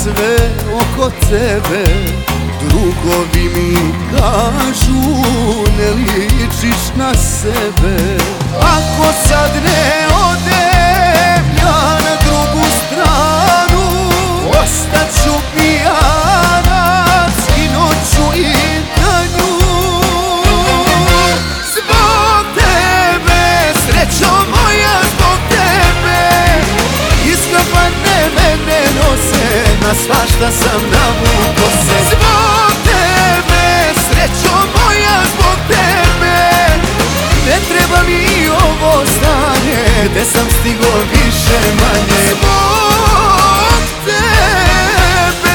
sve oko tebe. Drugovi mi kažu ne ličiš na sebe. Ako sad ne odem ja na drugu stranu, ostaću pijanac i noću i danju. Zbog tebe, srećo moja, zbog tebe iskapane mene nose, na svašta sam navuko se. Zbog tebe, srećo moja, zbog tebe ne treba mi ovo stanje, gde sam stigo više manje. Zbog tebe.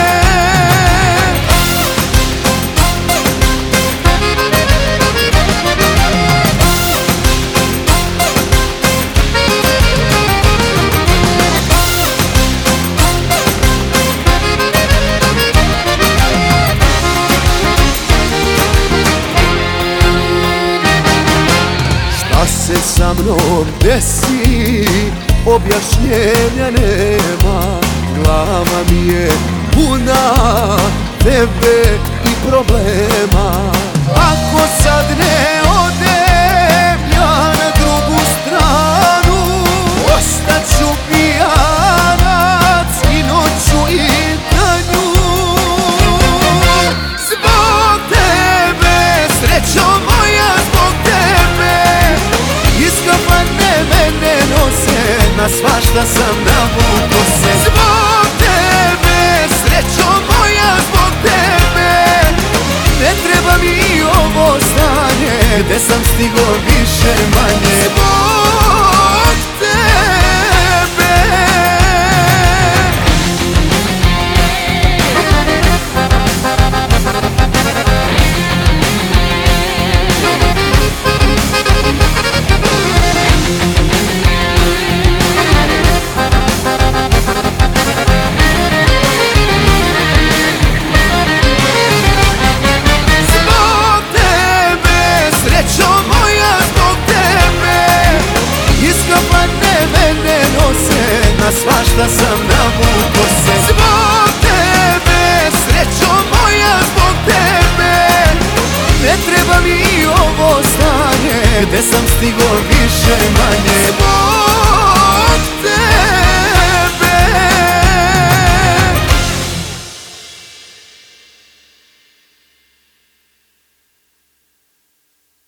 Šta se sa mnom desi, objašnjenja nema. Glava mi je puna tebe i problema. Ako sad ne odem ja na drugu stranu, ostaću pijanac i noću i danju. Zbog tebe, srećo moja, zbog tebe iskapane mene nose, na svašta sam navuko se. Zbog tebe, srećo moja, zbog tebe ne treba mi ovo stanje, gde sam stigo više manje. Zbog tebe. Srećo moja, zbog tebe iskapane mene nose, na svašta sam navuko se. Zbog tebe, srećo moja, zbog tebe ne treba mi ovo stanje, gde sam stigo više manje.